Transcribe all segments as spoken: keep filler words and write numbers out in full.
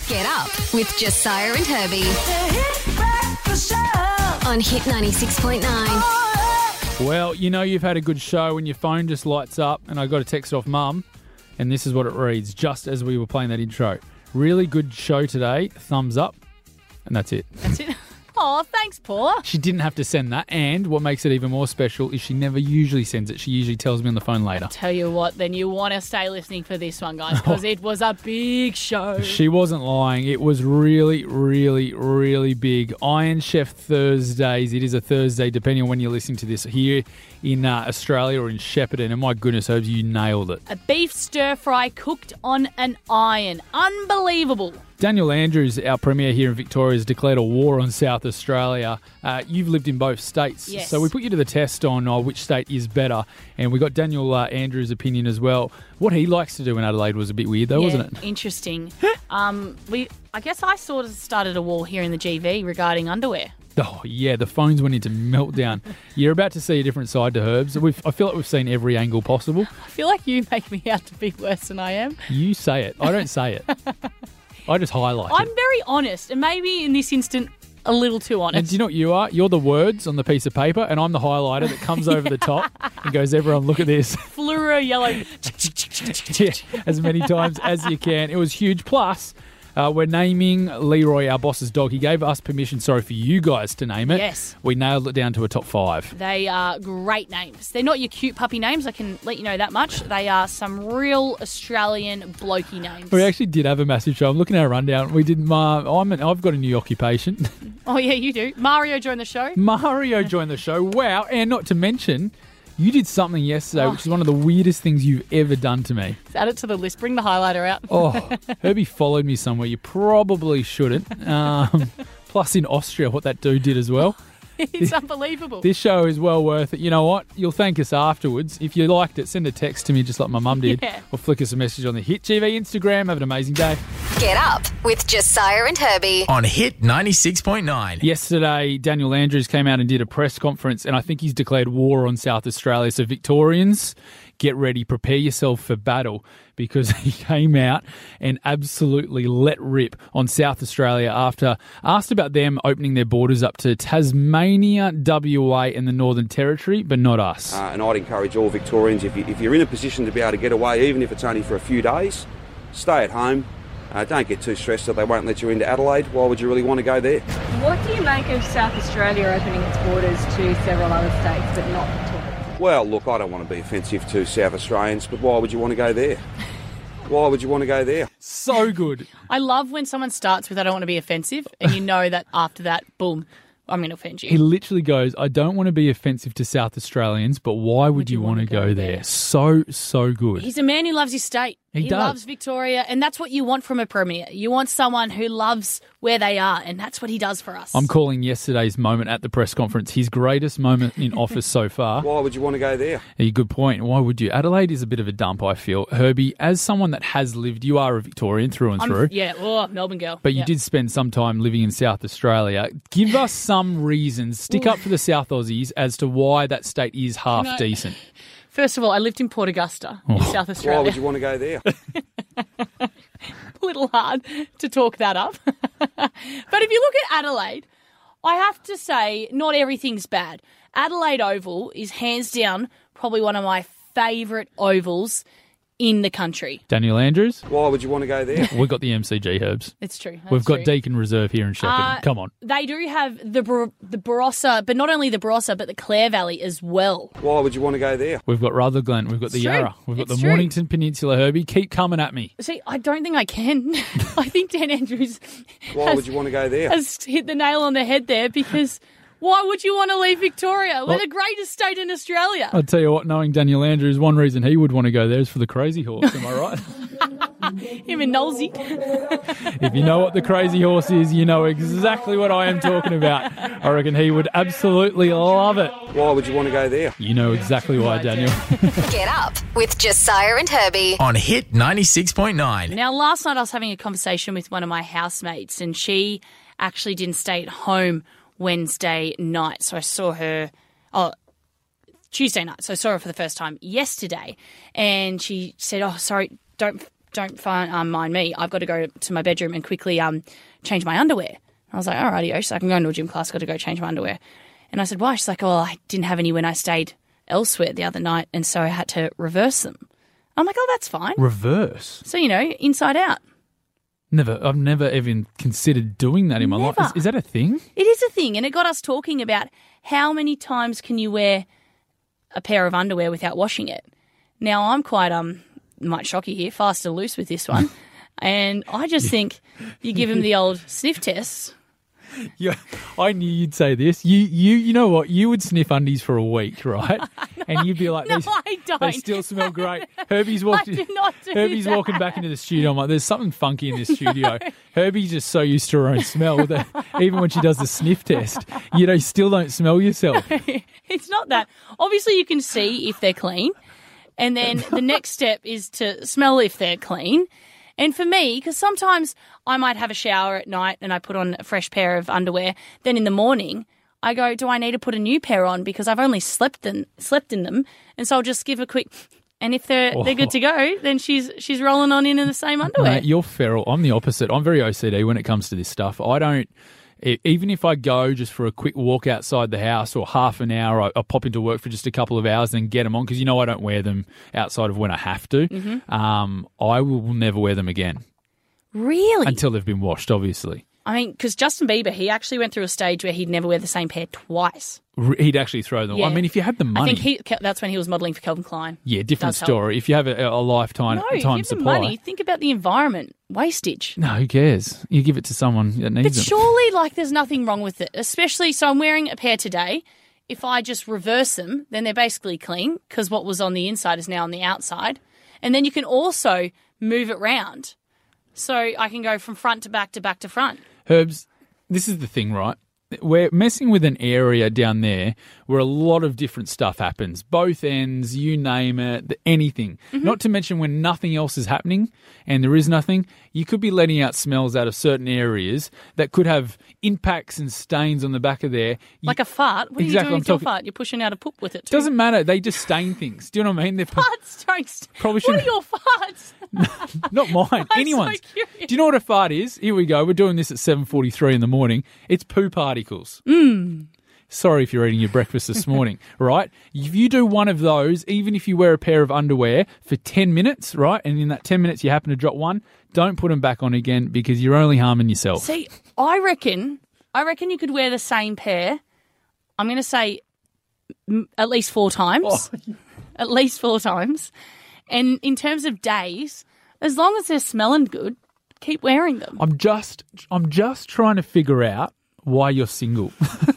Get up with Josiah and Herbie on Hit ninety-six point nine. Well, you know you've had a good show when your phone just lights up, and I got a text off Mum, and this is what it reads, just as we were playing that intro. Really good show today, thumbs up, and that's it. That's it. Oh, thanks, Paula. She didn't have to send that, and what makes it even more special is she never usually sends it. She usually tells me on the phone later. Tell you what, then you want to stay listening for this one, guys, because it was a big show. She wasn't lying. It was really, really, really big. Iron Chef Thursdays. It is a Thursday, depending on when you're listening to this here in uh, Australia or in Shepparton. And my goodness, Herbs, you nailed it. A beef stir fry cooked on an iron. Unbelievable. Daniel Andrews, our Premier here in Victoria, has declared a war on South Australia. Uh, you've lived in both states, yes. So we put you to the test on uh, which state is better, and we got Daniel uh, Andrews' opinion as well. What he likes to do in Adelaide was a bit weird, though, yeah, wasn't it? Interesting. um, we, I guess I sort of started a war here in the G V regarding underwear. Oh, yeah, the phones went into meltdown. You're about to see a different side to Herbs. We've, I feel like we've seen every angle possible. I feel like you make me out to be worse than I am. You say it. I don't say it. I just highlight I'm it. very honest, and maybe in this instant, a little too honest. And do you know what you are? You're the words on the piece of paper, and I'm the highlighter that comes over the top and goes, everyone, look at this. Fluoro yellow. Yeah, as many times as you can. It was huge. Plus, uh, we're naming Leroy, our boss's dog. He gave us permission, sorry, for you guys to name it. Yes. We nailed it down to a top five. They are great names. They're not your cute puppy names, I can let you know that much. They are some real Australian blokey names. We actually did have a massive show. I'm looking at our rundown. We did. Uh, I'm an, I've got a new occupation. Oh, yeah, you do. Mario joined the show. Mario joined the show. Wow. And not to mention, you did something yesterday, oh. which is one of the weirdest things you've ever done to me. Let's add it to the list. Bring the highlighter out. Oh, Herbie followed me somewhere. You probably shouldn't. Um, plus in Austria, what that dude did as well. It's unbelievable. This show is well worth it. You know what? You'll thank us afterwards. If you liked it, send a text to me just like my mum did. Yeah. Or flick us a message on the Hit G V Instagram. Have an amazing day. Get up with Josiah and Herbie on Hit ninety-six point nine. Yesterday, Daniel Andrews came out and did a press conference, and I think he's declared war on South Australia. So Victorians, get ready, prepare yourself for battle, because he came out and absolutely let rip on South Australia after asked about them opening their borders up to Tasmania, W A and the Northern Territory, but not us. Uh, and I'd encourage all Victorians, if, you, if you're in a position to be able to get away, even if it's only for a few days, stay at home. Uh, don't get too stressed that they won't let you into Adelaide. Why would you really want to go there? What do you make of South Australia opening its borders to several other states but not Victoria? Well, look, I don't want to be offensive to South Australians, but why would you want to go there? Why would you want to go there? So good. I love when someone starts with, I don't want to be offensive, and you know that after that, boom, I'm going to offend you. He literally goes, I don't want to be offensive to South Australians, but why would, would you, you want to go, go there? there? So, so good. He's a man who loves his state. He, he does. loves Victoria, and that's what you want from a premier. You want someone who loves where they are, and that's what he does for us. I'm calling yesterday's moment at the press conference his greatest moment in office so far. Why would you want to go there? A good point. Why would you? Adelaide is a bit of a dump, I feel. Herbie, as someone that has lived, you are a Victorian through and I'm, through. Yeah, oh, Melbourne girl. But you yeah. did spend some time living in South Australia. Give us some reasons, stick up for the South Aussies, as to why that state is half you know, decent. First of all, I lived in Port Augusta in oh. South Australia. Why would you want to go there? A little hard to talk that up. But if you look at Adelaide, I have to say not everything's bad. Adelaide Oval is hands down probably one of my favourite ovals in the country. Daniel Andrews? Why would you want to go there? We've got the M C G, Herbs. It's true. We've got true. Deakin Reserve here in Shepparton. Uh, Come on. They do have the Bar- the Barossa, but not only the Barossa, but the Clare Valley as well. Why would you want to go there? We've got Rutherglen. We've got It's the true. Yarra. We've got It's the true. Mornington Peninsula, Herbie. Keep coming at me. See, I don't think I can. I think Dan Andrews Why has, would you want to go there? has hit the nail on the head there, because why would you want to leave Victoria? We're Well, the greatest state in Australia. I'll tell you what, knowing Daniel Andrews, one reason he would want to go there is for the Crazy Horse. Am I right? Him and Nolsey. If you know what the Crazy Horse is, you know exactly what I am talking about. I reckon he would absolutely love it. Why would you want to go there? You know exactly why, Daniel. Get up with Josiah and Herbie on Hit ninety-six point nine. Now, last night I was having a conversation with one of my housemates, and she actually didn't stay at home Wednesday night. So I saw her, oh, Tuesday night. So I saw her for the first time yesterday. And she said, oh, sorry, don't don't find, um, mind me. I've got to go to my bedroom and quickly um change my underwear. I was like, all righty, she's like, I'm going to a gym class, got to go change my underwear. And I said, why? She's like, oh, I didn't have any when I stayed elsewhere the other night, and so I had to reverse them. I'm like, oh, that's fine. Reverse? So, you know, inside out. Never. I've never even considered doing that in my Never. life. Is, is that a thing? It is a thing, and it got us talking about how many times can you wear a pair of underwear without washing it. Now, I'm quite, um, might shock you here, fast and loose with this one, and I just think you give him the old sniff test. Yeah, I knew you'd say this. You, you, you know what? You would sniff undies for a week, right? no, and you'd be like, no, they, I don't. They still smell great. Herbie's walking. I do not do Herbie's that. walking back into the studio. I'm like, there's something funky in this studio. Herbie's just so used to her own smell that even when she does the sniff test, you know, you still don't smell yourself. It's not that. Obviously, you can see if they're clean, and then the next step is to smell if they're clean. And for me, because sometimes I might have a shower at night and I put on a fresh pair of underwear, then in the morning I go, do I need to put a new pair on because I've only slept in slept in them? And so I'll just give a quick, and if they're Oh. they're good to go, then she's she's rolling on in in the same underwear. Mate, you're feral. I'm the opposite. I'm very O C D when it comes to this stuff. I don't, e- even if I go just for a quick walk outside the house or half an hour, I, I pop into work for just a couple of hours and get them on because you know I don't wear them outside of when I have to. Mm-hmm. Um, I will never wear them again Really? until they've been washed, obviously. I mean, because Justin Bieber, he actually went through a stage where he'd never wear the same pair twice. R- He'd actually throw them. Yeah. I mean, if you had the money. I think he that's when he was modelling for Calvin Klein. yeah, different Does help. story. If you have a, a lifetime No, time give them supply. money. Think about the environment. Wastage. No, who cares? You give it to someone that needs But them. surely, like, there's nothing wrong with it. Especially, so I'm wearing a pair today. If I just reverse them, then they're basically clean because what was on the inside is now on the outside. And then you can also move it round. So I can go from front to back to back to front. Herbs, this is the thing, right? We're messing with an area down there where a lot of different stuff happens. Both ends, you name it, the- anything. Mm-hmm. Not to mention when nothing else is happening and there is nothing, you could be letting out smells out of certain areas that could have impacts and stains on the back of there. You- Like a fart. What are Exactly, you doing I'm with your talking- fart? You're pushing out a poop with it too. doesn't matter. They just stain things. Do you know what I mean? They're Farts don't st- Probably What are shouldn't- your farts? not mine. I'm Anyone's. so curious. Do you know what a fart is? Here we go. We're doing this at seven forty-three in the morning. It's poo particles. Mm. Sorry if you're eating your breakfast this morning, right? If you do one of those, even if you wear a pair of underwear for ten minutes, right, and in that ten minutes you happen to drop one, don't put them back on again because you're only harming yourself. See, I reckon, I reckon you could wear the same pair. I'm going to say m- at least four times. Oh. At least four times. And in terms of days, as long as they're smelling good, keep wearing them. I'm just, I'm just trying to figure out why you're single.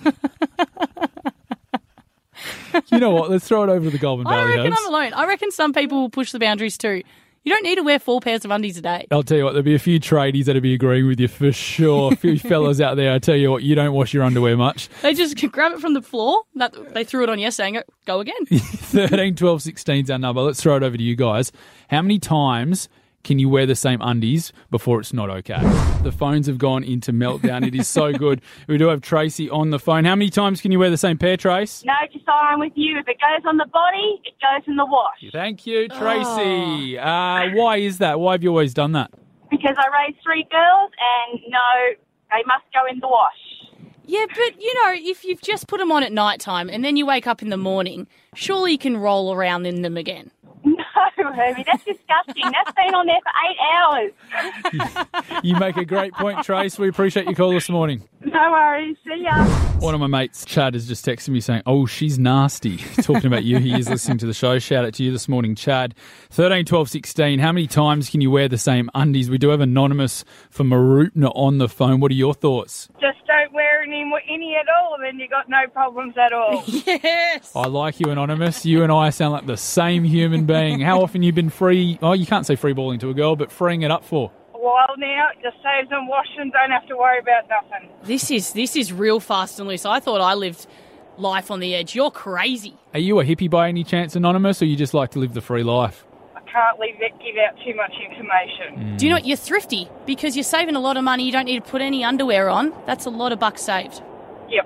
You know what? Let's throw it over to the Golden I Valley. reckon Herbs. I'm alone. I reckon some people will push the boundaries too. You don't need to wear four pairs of undies a day. I'll tell you what, there'll be a few tradies that'll be agreeing with you for sure. A few fellas out there, I tell you what, you don't wash your underwear much. They just grab it from the floor. That they threw it on yesterday and go, go again. thirteen, twelve, sixteen is our number. Let's throw it over to you guys. How many times can you wear the same undies before it's not okay? The phones have gone into meltdown. It is so good. We do have Tracy on the phone. How many times can you wear the same pair, Trace? No, just I'm with you. If it goes on the body, it goes in the wash. Thank you, Tracy. Uh, why is that? Why have you always done that? Because I raised three girls and no, they must go in the wash. Yeah, but, you know, if you've just put them on at night time and then you wake up in the morning, surely you can roll around in them again. No, Herbie, that's disgusting. That's been on there for eight hours. You make a great point, Trace. We appreciate your call this morning. No worries. See ya. One of my mates, Chad, has just texted me saying, oh, she's nasty. Talking about you. He is listening to the show. Shout out to you this morning, Chad. thirteen, twelve, sixteen. How many times can you wear the same undies? We do have Anonymous from Marupna on the phone. What are your thoughts? Just don't wear any, any at all, and then you got no problems at all. Yes. I like you, Anonymous. You and I sound like the same human being. How often you been free? Oh, you can't say free balling to a girl, but freeing it up for? Well, now, it just saves them washing, don't have to worry about nothing. This is this is real fast and loose. I thought I lived life on the edge. You're crazy. Are you a hippie by any chance, Anonymous, or you just like to live the free life? I can't leave it, give out too much information. Do you know what? You're thrifty because you're saving a lot of money. You don't need to put any underwear on. That's a lot of bucks saved. Yep.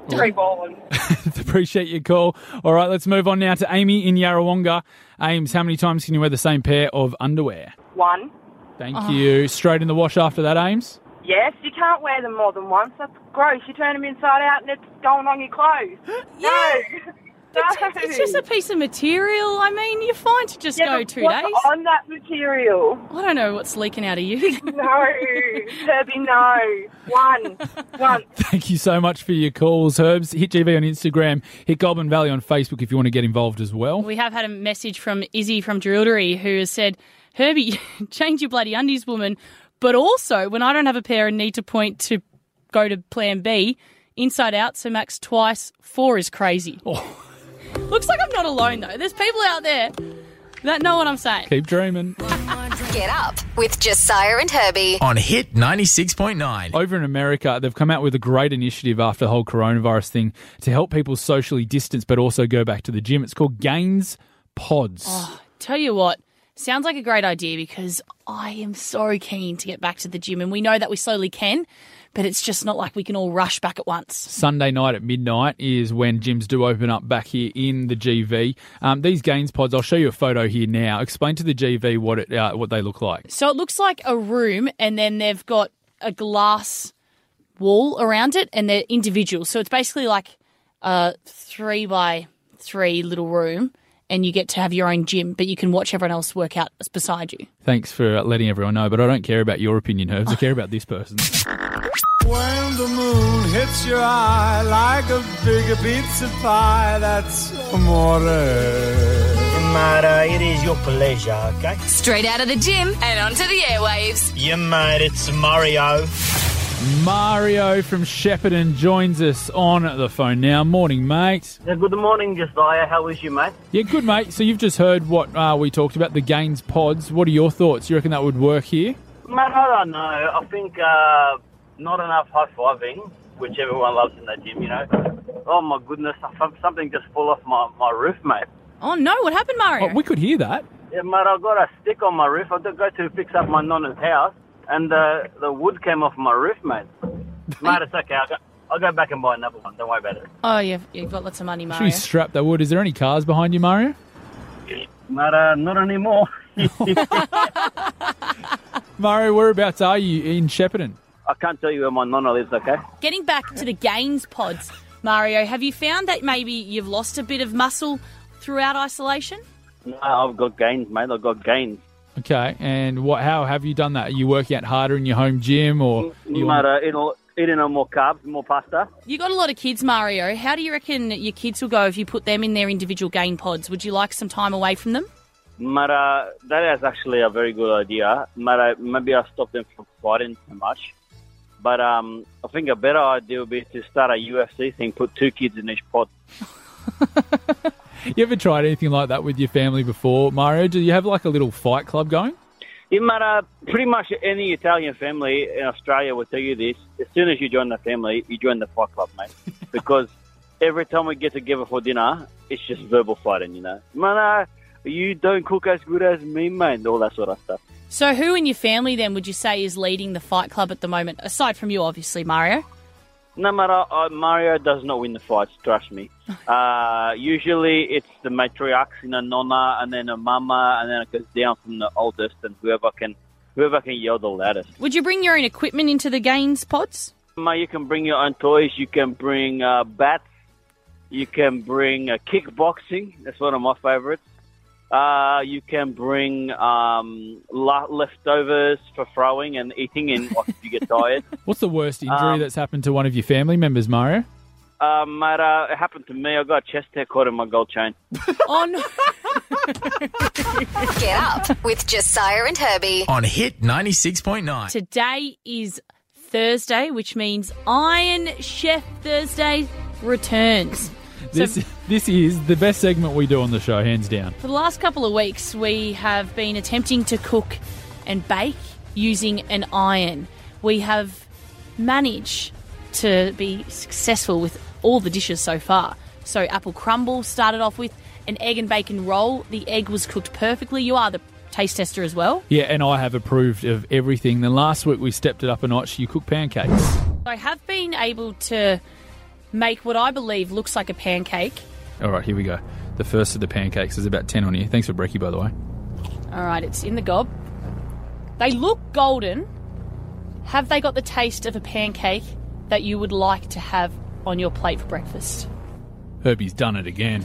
Free balling. Appreciate your call. All right, let's move on now to Amy in Yarrawonga. Ames, how many times can you wear the same pair of underwear? One. Thank you. Straight in the wash after that, Ames? Yes, you can't wear them more than once. That's gross. You turn them inside out and it's going on your clothes. No. No. It's just a piece of material. I mean, you're fine to just Yeah, go but two what's days. on that material? I don't know what's leaking out of you. No. Herbie, no. One. One. Thank you so much for your calls, Herbs. Hit G V on Instagram. Hit Goulburn Valley on Facebook if you want to get involved as well. We have had a message from Izzy from Drillery who has said, Herbie, change your bloody undies, woman. But also, when I don't have a pair and need to point to go to plan B, inside out, so max twice, four is crazy. Oh. Looks like I'm not alone, though. There's people out there that know what I'm saying. Keep dreaming. Get up with Josiah and Herbie. On Hit ninety-six point nine. Over in America, they've come out with a great initiative after the whole coronavirus thing to help people socially distance but also go back to the gym. It's called Gains Pods. Oh, tell you what, sounds like a great idea because I am so keen to get back to the gym, and we know that we slowly can, but it's just not like we can all rush back at once. Sunday night at midnight is when gyms do open up back here in the G V. Um, these Gains Pods, I'll show you a photo here now. Explain to the G V what it uh, what they look like. So it looks like a room, and then they've got a glass wall around it, and they're individual. So it's basically like a three by three little room, and you get to have your own gym, but you can watch everyone else work out beside you. Thanks for letting everyone know, but I don't care about your opinion, Herbs. I care about this person. When the moon hits your eye like a big pizza pie, that's amore. Mara, it is your pleasure, okay? Straight out of the gym and onto the airwaves. Yeah, mate, it's Mario. Mario from Shepparton joins us on the phone now. Morning, mate. Yeah, good morning, Josiah. How is you, mate? Yeah, good, mate. So you've just heard what uh, we talked about, the Gains Pods. What are your thoughts? You reckon that would work here? Mate, I don't know. I think uh, not enough high-fiving, which everyone loves in the gym, you know. Oh, my goodness. Something just fell off my, my roof, mate. Oh, no. What happened, Mario? Oh, we could hear that. Yeah, mate, I got a stick on my roof. I did go to fix up my nonna's house, and uh, the wood came off my roof, mate. Mate, it's okay. I'll go, I'll go back and buy another one. Don't worry about it. Oh, you've, you've got lots of money, Should Mario. we strap that wood? Is there any cars behind you, Mario? Mate, uh, not anymore. Mario, whereabouts are you in Shepparton? I can't tell you where my nonna lives, okay? Getting back to the Gains Pods, Mario, have you found that maybe you've lost a bit of muscle throughout isolation? No, I've got gains, mate. I've got gains. Okay, and what? How have you done that? Are you working out harder in your home gym, or you Mate, uh, eating, eating on more carbs, more pasta. You got a lot of kids, Mario. How do you reckon your kids will go if you put them in their individual Gain Pods? Would you like some time away from them? Mate, uh, that is actually a very good idea. Mate, uh, maybe I'll stop them from fighting too much. But um, I think a better idea would be to start a U F C thing, put two kids in each pod. You ever tried anything like that with your family before, Mario? Do you have like a little fight club going? Yeah, mate, uh, pretty much any Italian family in Australia will tell you this. As soon as you join the family, you join the fight club, mate. Because every time we get together for dinner, it's just verbal fighting, you know. Man, uh, you don't cook as good as me, mate, all that sort of stuff. So who in your family then would you say is leading the fight club at the moment, aside from you, obviously, Mario? No matter, uh, Mario does not win the fights, trust me. Uh, usually it's the matriarchs, you know, nonna, and then a mama, and then it goes down from the oldest, and whoever can whoever can yell the loudest. Would you bring your own equipment into the Gains Pods? Mate, you can bring your own toys, you can bring uh, bats, you can bring uh, kickboxing, that's one of my favourites. Uh, you can bring um, la- leftovers for throwing and eating in like, if you get tired. What's the worst injury Um, that's happened to one of your family members, Mario? Uh, mate, uh, it happened to me. I got a chest hair caught in my gold chain. Oh, no. Get up with Josiah and Herbie. On Hit ninety-six point nine. Today is Thursday, which means Iron Chef Thursday returns. This So- this is the best segment we do on the show, hands down. For the last couple of weeks, we have been attempting to cook and bake using an iron. We have managed to be successful with all the dishes so far. So apple crumble started off with an egg and bacon roll. The egg was cooked perfectly. You are the taste tester as well. Yeah, and I have approved of everything. Then last week we stepped it up a notch. You cook pancakes. I have been able to make what I believe looks like a pancake. All right, here we go. The first of the pancakes. There's about ten on here. Thanks for brekkie, by the way. All right, it's in the gob. They look golden. Have they got the taste of a pancake that you would like to have on your plate for breakfast? Herbie's done it again.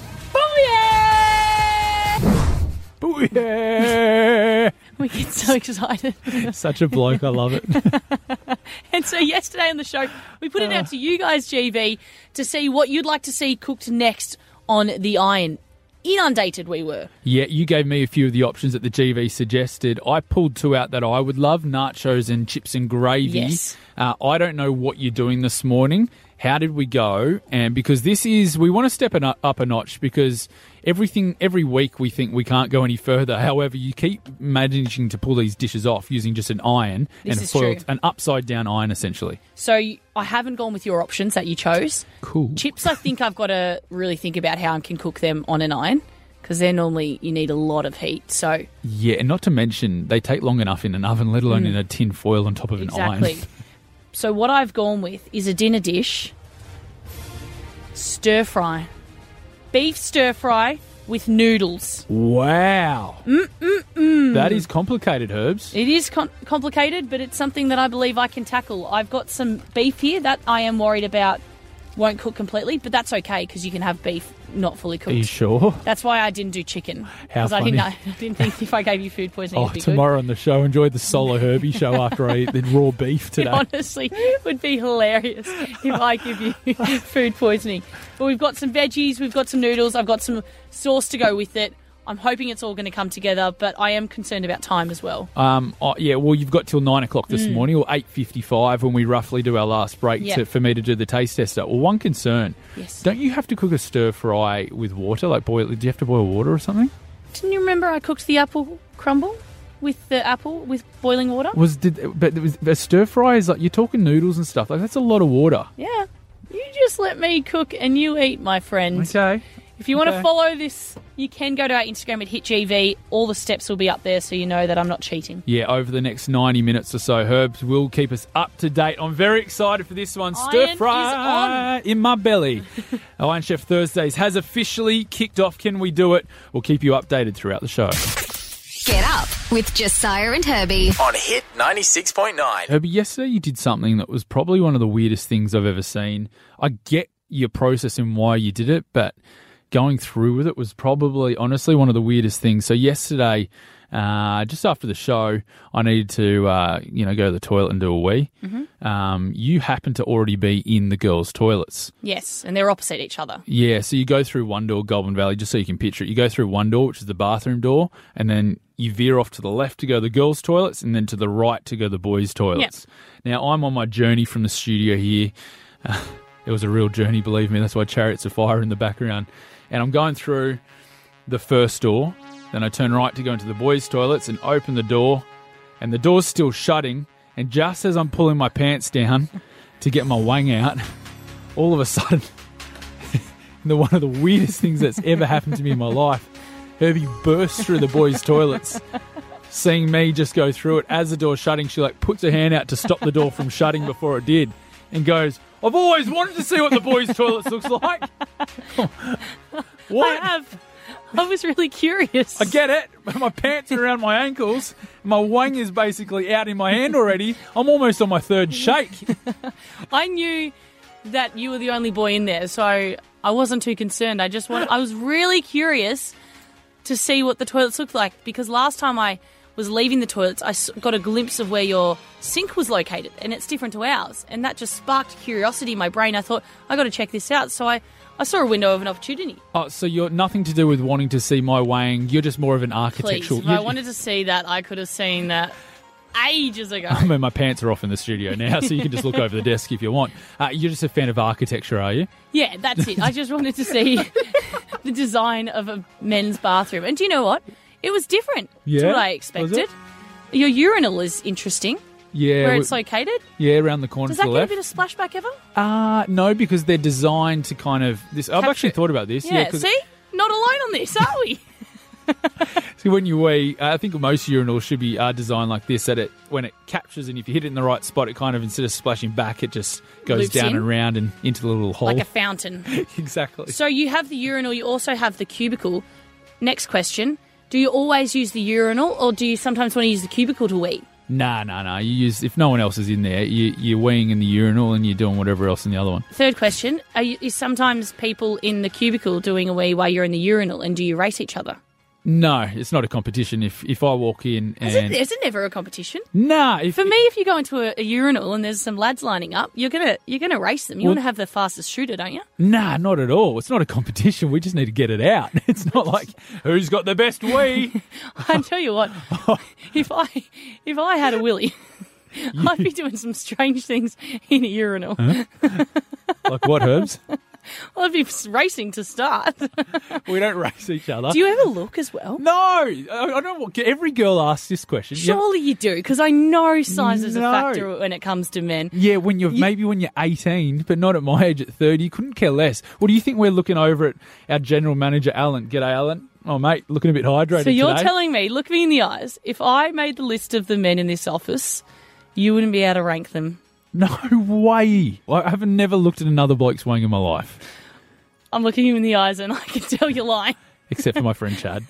Booyah! Booyah! We get so excited. Such a bloke. I love it. And so yesterday on the show, we put it out to you guys, G V, to see what you'd like to see cooked next on the iron. Inundated we were. Yeah, you gave me a few of the options that the G V suggested. I pulled two out that I would love, nachos and chips and gravy. Yes. Uh, I don't know what you're doing this morning. How did we go? And because this is, we want to step it up, up a notch because everything, every week we think we can't go any further. However, you keep managing to pull these dishes off using just an iron This and a is foiled, true. an upside down iron essentially. So I haven't gone with your options that you chose. Cool. Chips, I think I've got to really think about how I can cook them on an iron because they're normally, you need a lot of heat. So Yeah, and not to mention they take long enough in an oven, let alone Mm. in a tin foil on top of an Exactly. iron. So what I've gone with is a dinner dish, stir fry. Beef stir fry with noodles. Wow. Mm-mm-mm. That is complicated, Herbs. It is com- complicated, but it's something that I believe I can tackle. I've got some beef here that I am worried about won't cook completely, but that's okay because you can have beef not fully cooked. Are you sure? That's why I didn't do chicken. How Because I didn't, know, funny. I didn't think if I gave you food poisoning Oh, it'd be tomorrow on the show, enjoy the solo Herbie show after I eat the raw beef good. It today. honestly would be hilarious if I give you food poisoning. But we've got some veggies, we've got some noodles, I've got some sauce to go with it. I'm hoping it's all going to come together, but I am concerned about time as well. Um, oh, yeah, well, you've got till nine o'clock this Mm. morning, or eight fifty-five when we roughly do our last break Yeah. to, for me to do the taste tester. Well, one concern, Yes. don't you have to cook a stir fry with water? Like boil? Do you have to boil water or something? Didn't you remember I cooked the apple crumble with the apple with boiling water? Was did but it was a stir fry is like you're talking noodles and stuff like that's a lot of water. Yeah. You just let me cook and you eat, my friend. Okay. If you want Okay. to follow this, you can go to our Instagram at Hit G V. All the steps will be up there so you know that I'm not cheating. Yeah, over the next ninety minutes or so, Herbs will keep us up to date. I'm very excited for this one. Stir Iron fry in my belly. Iron Chef Thursdays has officially kicked off. Can we do it? We'll keep you updated throughout the show. Get up with Josiah and Herbie. On Hit ninety-six point nine. Herbie, yesterday you did something that was probably one of the weirdest things I've ever seen. I get your process and why you did it, but going through with it was probably, honestly, one of the weirdest things. So yesterday, uh, just after the show, I needed to, uh, you know, go to the toilet and do a wee. Mm-hmm. Um, you happen to already be in the girls' toilets. Yes, and they're opposite each other. Yeah, so you go through one door, Goulburn Valley, just so you can picture it. You go through one door, which is the bathroom door, and then you veer off to the left to go to the girls' toilets, and then to the right to go to the boys' toilets. Now, I'm on my journey from the studio here. Uh, it was a real journey, believe me. That's why Chariots of Fire in the background. And I'm going through the first door. Then I turn right to go into the boys' toilets and open the door. And the door's still shutting. And just as I'm pulling my pants down to get my wang out, all of a sudden, the one of the weirdest things that's ever happened to me in my life, Herbie bursts through the boys' toilets. Seeing me just go through it, as the door's shutting, she like puts her hand out to stop the door from shutting before it did and goes, I've always wanted to see what the boys' toilets looks like. What? I have. I was really curious. I get it. My pants are around my ankles. My wang is basically out in my hand already. I'm almost on my third shake. I knew that you were the only boy in there, so I wasn't too concerned. I just want, I was really curious to see what the toilets looked like because last time I was leaving the toilets, I s- got a glimpse of where your sink was located, and it's different to ours. And that just sparked curiosity in my brain. I thought, I got to check this out. So I, I saw a window of an opportunity. Oh, so you're nothing to do with wanting to see my wang. You're just more of an Please, architectural. if I wanted to see that, I could have seen that ages ago. I mean, my pants are off in the studio now, so you can just look over the desk if you want. Uh, you're just a fan of architecture, are you? Yeah, that's it. I just wanted to see the design of a men's bathroom. And do you know what? It was different Yeah? to what I Was expected. it? Your urinal is interesting, Yeah. where we- it's located. yeah, around the corner Does to that the get a left. bit of splashback ever? Uh, no, because they're designed to kind of... this. I've Capture actually it. thought about this. Yeah, 'cause- see? Not alone on this, are we? See, when you wee, uh, I think most urinals should be uh, designed like this, that it when it captures and if you hit it in the right spot, it kind of, instead of splashing back, it just goes Loops down in. and round and into the little hole. Like a fountain. Exactly. So you have the urinal, you also have the cubicle. Next question. Do you always use the urinal or do you sometimes want to use the cubicle to wee? Nah, nah, nah. You use, if no one else is in there, you, you're weeing in the urinal and you're doing whatever else in the other one. Third question. Are you, is sometimes people in the cubicle doing a wee while you're in the urinal, and do you race each other? No, it's not a competition. If if I walk in and... Is it, is it never a competition? Nah. If, For me, if you go into a, a urinal and there's some lads lining up, you're gonna you're gonna race them. You Well- want to have the fastest shooter, don't you? Nah, not at all. It's not a competition. We just need to get it out. It's not like, who's got the best wee? I tell you what, if I if I had a willy, I'd be doing some strange things in a urinal. Huh? Like what, Herbs? Well, I'd be racing to start. We don't race each other. Do you ever look as well? No, I, I don't want. Every girl asks this question. Yeah. Surely you do, because I know size is a No. factor when it comes to men. Yeah, when you're maybe when you're eighteen, but not at my age at thirty. You couldn't care less. What do you think we're looking over at our general manager, Alan? G'day, Alan. Oh, mate, looking a bit hydrated So you're today. telling me, look me in the eyes, if I made the list of the men in this office, you wouldn't be able to rank them? No way. I haven't never looked at another bloke swing in my life, I'm looking you in the eyes and I can tell you're lying. except for my friend Chad.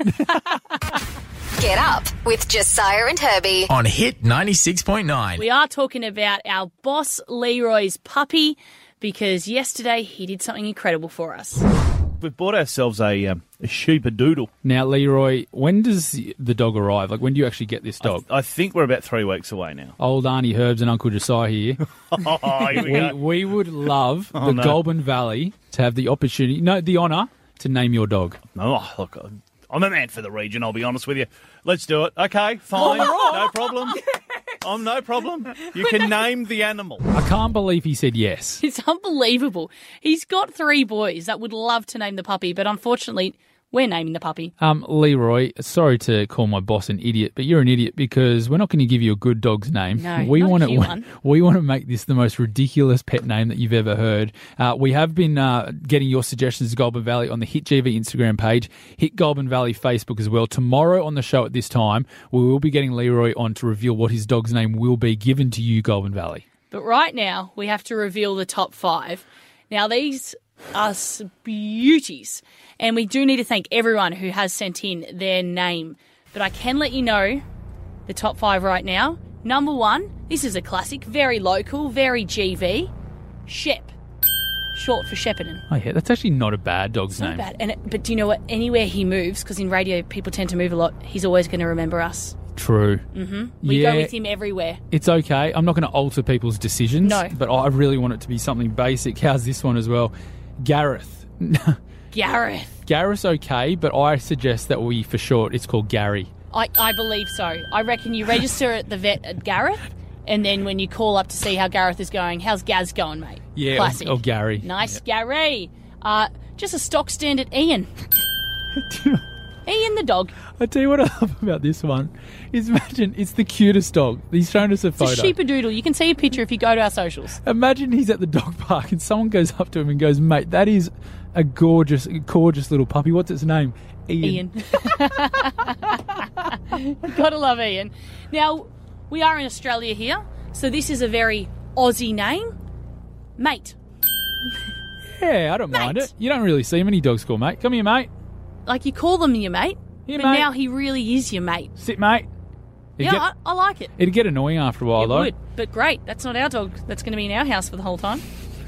Get up with Josiah and Herbie. On Hit ninety-six point nine. We are talking about our boss Leroy's puppy, because yesterday he did something incredible for us. We've bought ourselves a, um, a sheepadoodle. Now, Leroy, when does the dog arrive? Like, when do you actually get this dog? I, I think we're about three weeks away now. Old Auntie Herbs and Uncle Josiah here. Oh, here we we, go. we would love Oh, the no. Goulburn Valley to have the opportunity, no, the honour to name your dog. Oh, look, I'm a man for the region, I'll be honest with you. Let's do it. Okay, fine. No problem. I'm no problem. You can name the animal. I can't believe he said yes. It's unbelievable. He's got three boys that would love to name the puppy, but unfortunately, we're naming the puppy. Um, Leroy, sorry to call my boss an idiot, but you're an idiot because we're not going to give you a good dog's name. No, we not a want cute to. one. We want to make this the most ridiculous pet name that you've ever heard. Uh, we have been uh, getting your suggestions to Goulburn Valley on the Hit G V Instagram page, Hit Goulburn Valley Facebook as well. Tomorrow on the show at this time, we will be getting Leroy on to reveal what his dog's name will be given to you, Goulburn Valley. But right now, we have to reveal the top five. Now, these are s- beauties, and we do need to thank everyone who has sent in their name. But I can let you know the top five right now. Number one, this is a classic, very local, very G V, Shep, short for Shepparton. Oh yeah, that's actually not a bad dog's Not name. bad. And it, but do you know what? Anywhere he moves, because in radio people tend to move a lot, he's always going to remember us. True. hmm We Yeah. go with him everywhere. It's okay. I'm not going to alter people's decisions. No. But I really want it to be something basic. How's this one as well? Gareth. Gareth. Gareth's okay, but I suggest that we, for short, it's called Gary. I, I believe so. I reckon you register at the vet at Gareth, and then when you call up to see how Gareth is going, how's Gaz going, mate? Yeah, or- Classic. or Gary. Nice, Gary. Uh, just a stock standard Ian. Ian the dog. I tell you what I love about this one is imagine it's the cutest dog. He's shown us a It's photo. a sheepadoodle. You can see a picture if you go to our socials. Imagine he's at the dog park and someone goes up to him and goes, mate, that is a gorgeous, gorgeous little puppy. What's its name? Ian. Ian. Gotta love Ian. Now, we are in Australia here, so this is a very Aussie name. Mate. Yeah, I don't mind it. You don't really see many dogs called mate. Come here, mate. Like, you call them your mate, Here, but mate. now he really is your mate. Sit, mate. It'd Yeah, get, I, I like it. it'd get annoying after a while, It though. would, but great. That's not our dog. That's going to be in our house for the whole time.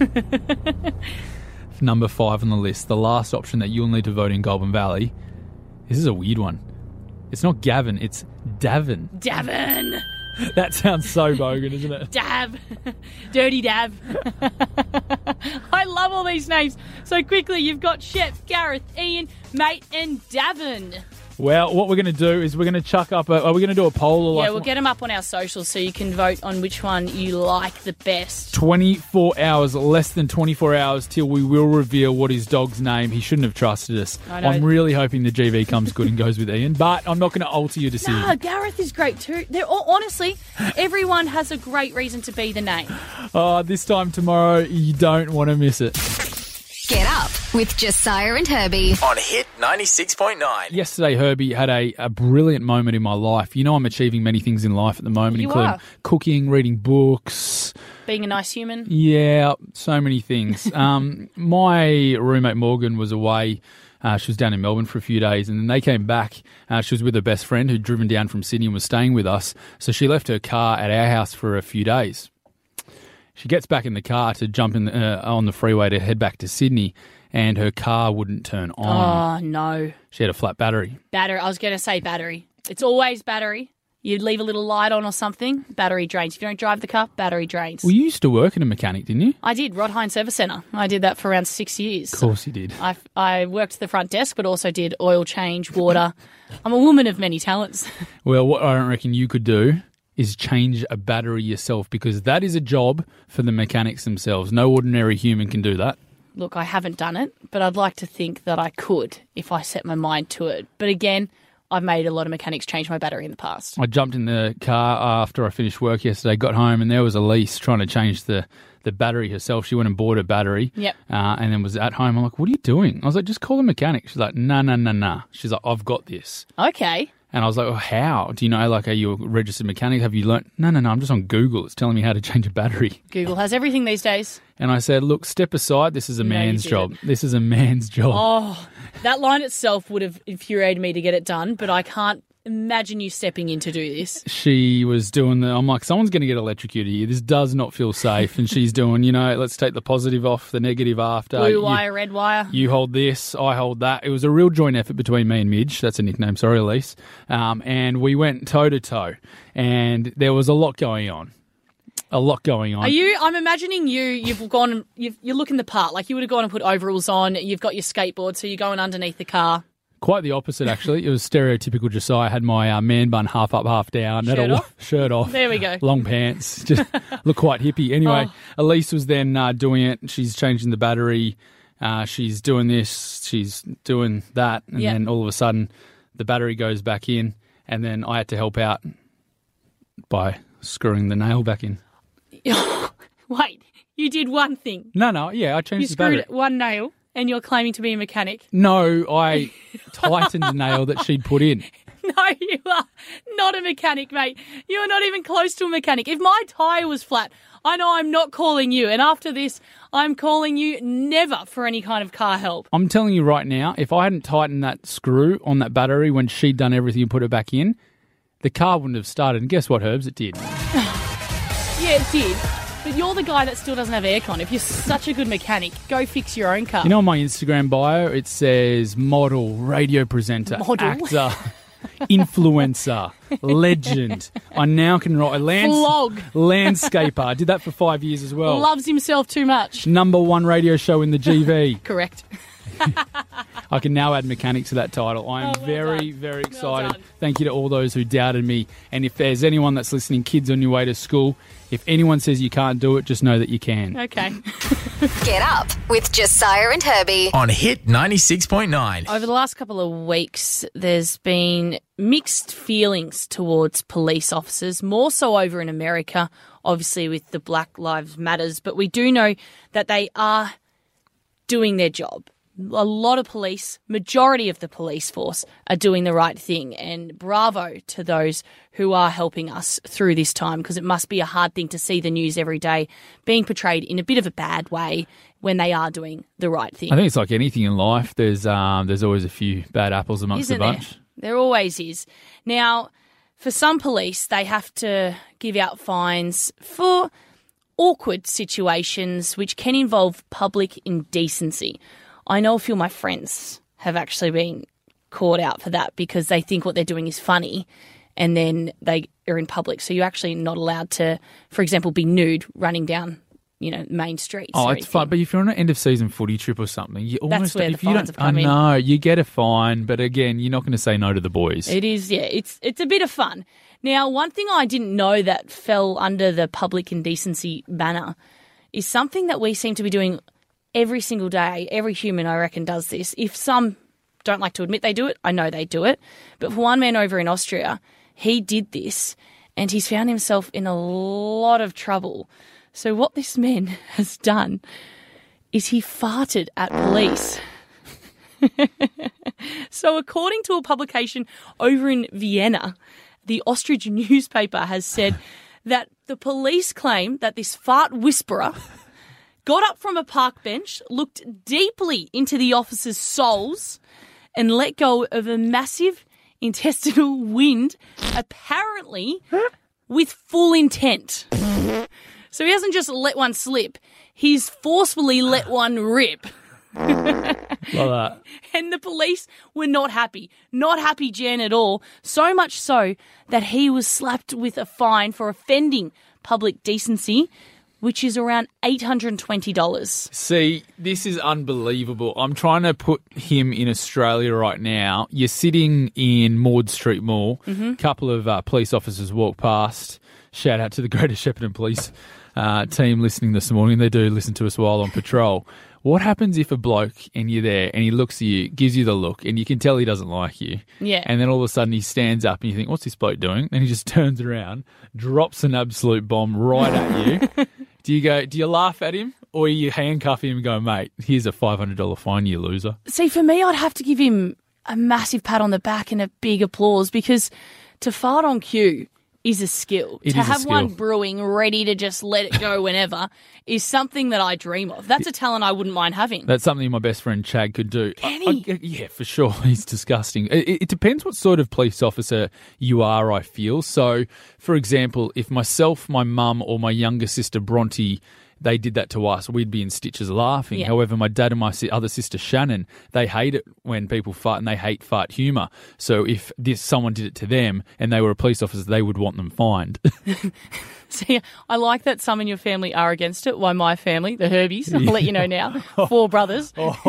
Number five on the list, the last option that you'll need to vote in Goulburn Valley. This is a weird one. It's not Gavin, it's Davin. Davin. That sounds so bogan, isn't it? Dav. Dirty Dav. I love all these names. So quickly, you've got Shep, Gareth, Ian, Mate, and Davin. Well, what we're going to do is we're going to chuck up a... Are we going to do a poll? Or Yeah, like we'll get them up on our socials so you can vote on which one you like the best. twenty-four hours, less than twenty-four hours till we will reveal what his dog's name. He shouldn't have trusted us. I know. I'm really hoping the G V comes good and goes with Ian, but I'm not going to alter your decision. Ah, Gareth is great too. They're all, honestly, everyone has a great reason to be the name. Oh, this time tomorrow, you don't want to miss it. Get up with Josiah and Herbie. On Hit ninety-six point nine. Yesterday, Herbie had a, a brilliant moment in my life. You know, I'm achieving many things in life at the moment, You including are. cooking, reading books. Being a nice human. Yeah, so many things. um, my roommate Morgan was away. Uh, she was down in Melbourne for a few days, and then they came back. Uh, she was with her best friend who'd driven down from Sydney and was staying with us. So she left her car at our house for a few days. She gets back in the car to jump in uh, on the freeway to head back to Sydney, and her car wouldn't turn on. Oh, no. She had a flat battery. Battery. I was going to say battery. It's always battery. You leave a little light on or something, battery drains. If you don't drive the car, battery drains. Well, you used to work in a mechanic, didn't you? I did, Rod Hine Service Centre. I did that for around six years. Of course you did. I, I worked the front desk, but also did oil change, water. I'm a woman of many talents. Well, what I don't reckon you could do is change a battery yourself, because that is a job for the mechanics themselves. No ordinary human can do that. Look, I haven't done it, but I'd like to think that I could if I set my mind to it. But again, I've made a lot of mechanics change my battery in the past. I jumped in the car after I finished work yesterday, got home, and there was Elise trying to change the, the battery herself. She went and bought a battery. Yep. Uh, and then was at home. I'm like, what are you doing? I was like, just call the mechanic. She's like, no, no, no, no. She's like, I've got this. Okay. And I was like, oh, how? Do you know, like, are you a registered mechanic? Have you learnt? No, no, no, I'm just on Google. It's telling me how to change a battery. Google has everything these days. And I said, look, step aside. This is a No, you man's didn't. job. This is a man's job. Oh, that line itself would have infuriated me to get it done, but I can't imagine you stepping in to do this. She was doing the, I'm like, someone's going to get electrocuted here. This does not feel safe. And she's doing, you know, let's take the positive off, the negative after. Blue You- wire, red wire. You hold this, I hold that. It was a real joint effort between me and Midge. That's a nickname, sorry, Elise. Um, and we went toe-to-toe. And there was a lot going on. A lot going on. Are you? I'm imagining you. You've gone. and You've, you're looking the part. Like you would have gone and put overalls on. You've got your skateboard, so you're going underneath the car. Quite the opposite, actually. It was stereotypical Josiah. I had my uh, man bun half up, half down. Shirt Had a off? shirt off. There we go. Long pants. Just look quite hippie. Anyway, Oh. Elise was then uh, doing it. She's changing the battery. Uh, she's doing this. She's doing that. And Yep. then all of a sudden, the battery goes back in. And then I had to help out by screwing the nail back in. Wait, you did one thing. No, no. Yeah, I changed You the battery. screwed one nail, and you're claiming to be a mechanic. No, I tightened the nail that she'd put in. No, you are not a mechanic, mate. You are not even close to a mechanic. If my tyre was flat, I know I'm not calling you. And after this, I'm calling you never for any kind of car help. I'm telling you right now, if I hadn't tightened that screw on that battery when she'd done everything and put it back in, the car wouldn't have started. And guess what, Herbs? It did. Yeah, it did. But you're the guy that still doesn't have aircon. If you're such a good mechanic, go fix your own car. You know, on my Instagram bio, it says model, radio presenter, Model? actor, influencer, legend. I now can write a lands- Vlog. landscaper. I did that for five years as well. Loves himself too much. Number one radio show in the G V. Correct. I can now add mechanic to that title. I am Oh, well very, done. very Well excited. done. Thank you to all those who doubted me. And if there's anyone that's listening, kids on your way to school, if anyone says you can't do it, just know that you can. Okay. Get up with Josiah and Herbie. On Hit ninety-six point nine. Over the last couple of weeks, there's been mixed feelings towards police officers, more so over in America, obviously with the Black Lives Matters, but we do know that they are doing their job. A lot of police, majority of the police force, are doing the right thing, and bravo to those who are helping us through this time, because it must be a hard thing to see the news every day being portrayed in a bit of a bad way when they are doing the right thing. I think it's like anything in life. There's um, there's always a few bad apples amongst Isn't the bunch. there? There always is. Now, for some police, they have to give out fines for awkward situations which can involve public indecency. I know a few of my friends have actually been caught out for that because they think what they're doing is funny and then they are in public. So you're actually not allowed to, for example, be nude running down, you know, main streets. Oh, or it's fun. But if you're on an end of season footy trip or something, you almost where the if you fines don't, have come I in. know you get a fine, but again, you're not going to say no to the boys. It is, yeah. It's it's a bit of fun. Now, one thing I didn't know that fell under the public indecency banner is something that we seem to be doing every single day. Every human, I reckon, does this. If some don't like to admit they do it, I know they do it. But for one man over in Austria, he did this and he's found himself in a lot of trouble. So what this man has done is he farted at police. So according to a publication over in Vienna, the ostrich newspaper has said that the police claim that this fart whisperer got up from a park bench, looked deeply into the officers' souls, and let go of a massive intestinal wind, apparently with full intent. So he hasn't just let one slip, he's forcefully let one rip. Like that. And the police were not happy. Not happy, Jen, at all. So much so that he was slapped with a fine for offending public decency, which is around eight hundred twenty dollars. See, this is unbelievable. I'm trying to put him in Australia right now. You're sitting in Maud Street Mall. A Mm-hmm. couple of uh, police officers walk past. Shout out to the Greater Shepparton Police uh, team listening this morning. They do listen to us while on patrol. What happens if a bloke and you're there and he looks at you, gives you the look, and you can tell he doesn't like you? Yeah. And then all of a sudden he stands up and you think, what's this bloke doing? And he just turns around, drops an absolute bomb right at you. Do you go, do you laugh at him or you handcuff him and go, mate, here's a five hundred dollars fine, you loser? See, for me, I'd have to give him a massive pat on the back and a big applause, because to fart on cue is a skill. It to is a have skill. one brewing ready to just let it go whenever is something that I dream of. That's a talent I wouldn't mind having. That's something my best friend Chad could do. Can I- he? I- yeah, for sure. He's disgusting. It, it depends what sort of police officer you are, I feel. So, for example, if myself, my mum, or my younger sister Bronte, they did that to us, we'd be in stitches laughing. Yeah. However, my dad and my si- other sister Shannon, they hate it when people fart, and they hate fart humour. So if this someone did it to them and they were a police officer, they would want them fined. See, I like that some in your family are against it. Why, my family, the Herbies, I'll let you know now, four brothers.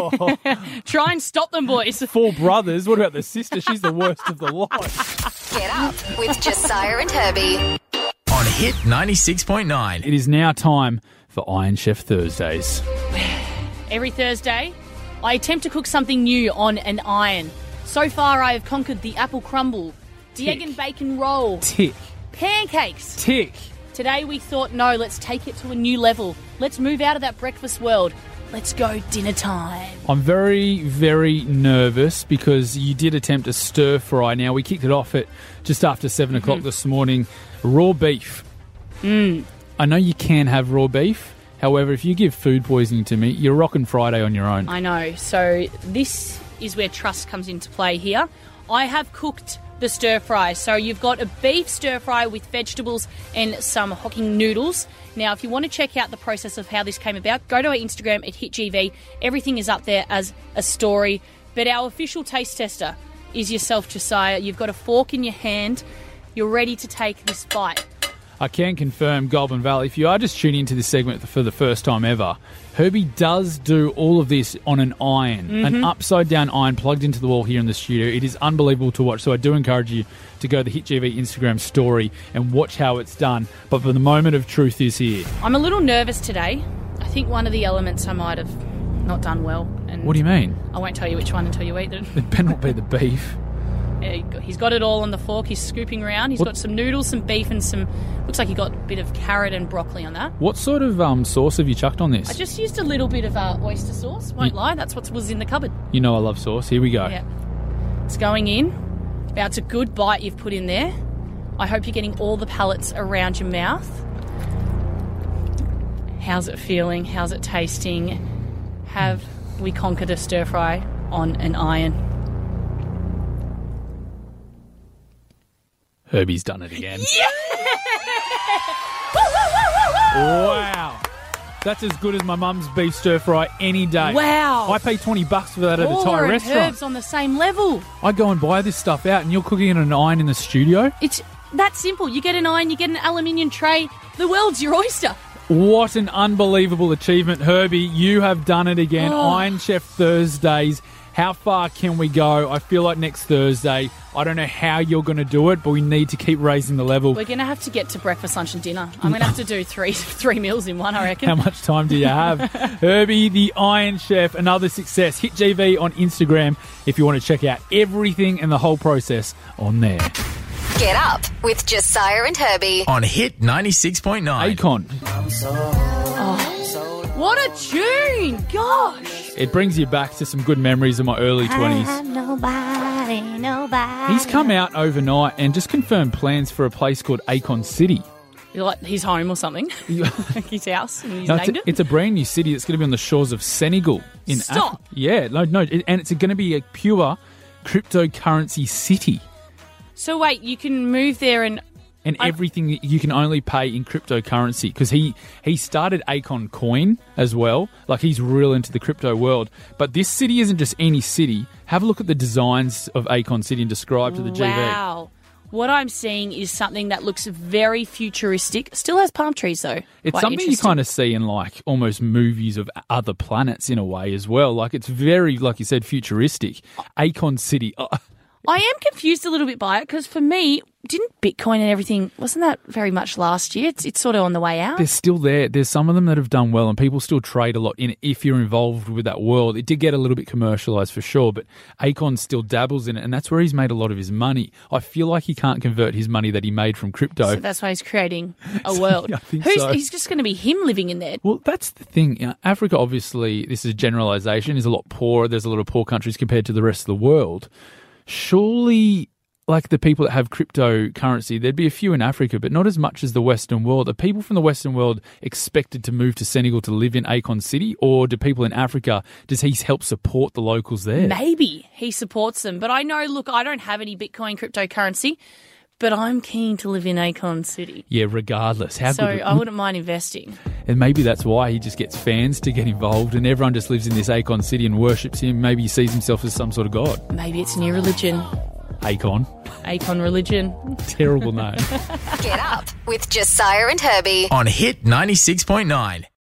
Try and stop them, boys. Four brothers? What about the sister? She's the worst of the lot. Get up with Josiah and Herbie. On Hit ninety-six point nine. It is now time for Iron Chef Thursdays. Every Thursday, I attempt to cook something new on an iron. So far, I have conquered the apple crumble, the Tick. egg and bacon roll, Tick. pancakes. Tick. Today, we thought, no, let's take it to a new level. Let's move out of that breakfast world. Let's go dinner time. I'm very, very nervous because you did attempt a stir fry. Now, we kicked it off at just after seven o'clock this morning. Raw beef. Mm. I know you can have raw beef. However, if you give food poisoning to me, you're rocking Friday on your own. I know. So this is where trust comes into play here. I have cooked the stir fry. So you've got a beef stir fry with vegetables and some Hokkien noodles. Now, if you want to check out the process of how this came about, go to our Instagram at HitGV. Everything is up there as a story. But our official taste tester is yourself, Josiah. You've got a fork in your hand. You're ready to take this bite. I can confirm, Goulburn Valley, if you are just tuning into this segment for the first time ever, Herbie does do all of this on an iron, Mm-hmm. an upside-down iron plugged into the wall here in the studio. It is unbelievable to watch, so I do encourage you to go to the HitGV Instagram story and watch how it's done. But for the moment of truth is here. I'm a little nervous today. I think one of the elements I might have not done well. And What do you mean? I won't tell you which one until you eat it. It better not be the beef. Yeah, he's got it all on the fork. He's scooping around. He's What- got some noodles, some beef, and some... Looks like he got a bit of carrot and broccoli on that. What sort of um, sauce have you chucked on this? I just used a little bit of uh, oyster sauce. Won't You- lie, that's what was in the cupboard. You know I love sauce. Here we go. Yeah. It's going in. Now, it's a good bite you've put in there. I hope you're getting all the pellets around your mouth. How's it feeling? How's it tasting? Have we conquered a stir fry on an iron? Herbie's done it again. Yeah! Woo, woo, woo, woo, woo! Wow. That's as good as my mum's beef stir fry any day. Wow. I pay twenty bucks for that at a Paula Thai and restaurant. Herbs on the same level. I go and buy this stuff out and you're cooking it on an iron in the studio? It's that simple. You get an iron, you get an aluminium tray. The world's your oyster. What an unbelievable achievement, Herbie. You have done it again. Oh. Iron Chef Thursdays. How far can we go? I feel like next Thursday, I don't know how you're going to do it, but we need to keep raising the level. We're going to have to get to breakfast, lunch and dinner. I'm going to have to do three three meals in one, I reckon. How much time do you have? Herbie, the Iron Chef, another success. Hit G V on Instagram if you want to check out everything and the whole process on there. Get up with Josiah and Herbie. On Hit ninety-six point nine. Akon. Oh. What a tune! Gosh! It brings you back to some good memories of my early twenties. Nobody, nobody. He's come out overnight and just confirmed plans for a place called Akon City. Like his home or something. Like his house. And he's No, it's, named a, it. it's a brand new city that's going to be on the shores of Senegal. In Stop. Af- yeah, no, no, it- and it's going to be a pure cryptocurrency city. So wait, you can move there and And I- everything you can only pay in cryptocurrency because he, he started Akon Coin as well. Like he's real into the crypto world. But this city isn't just any city. Have a look at the designs of Akon City and describe to the G V. wow. What I'm seeing is something that looks very futuristic. Still has palm trees though. It's Quite something you interesting. kind of see in like almost movies of other planets in a way as well. Like it's very, like you said, futuristic. Akon City. Oh, I am confused a little bit by it because for me, didn't Bitcoin and everything, wasn't that very much last year? It's, it's sort of on the way out. they're still there. There's some of them that have done well and people still trade a lot in it if you're involved with that world. It did get a little bit commercialised for sure, but Akon still dabbles in it and that's where he's made a lot of his money. I feel like he can't convert his money that he made from crypto. So that's why he's creating a world. I think Who's, so. He's just going to be him living in there. Well, that's the thing. You know, Africa, obviously, this is a generalisation, is a lot poorer. There's a lot of poor countries compared to the rest of the world. Surely, like the people that have cryptocurrency, there'd be a few in Africa, but not as much as the Western world. Are people from the Western world expected to move to Senegal to live in Akon City? Or do people in Africa, does he help support the locals there? Maybe he supports them. But I know, look, I don't have any Bitcoin cryptocurrency, but I'm keen to live in Akon City. Yeah, regardless. How So good. I wouldn't mind investing. And maybe that's why he just gets fans to get involved and everyone just lives in this Akon City and worships him. Maybe he sees himself as some sort of god. Maybe it's a new religion. Akon. Akon religion. Terrible name. Get up with Josiah and Herbie. On Hit ninety-six point nine.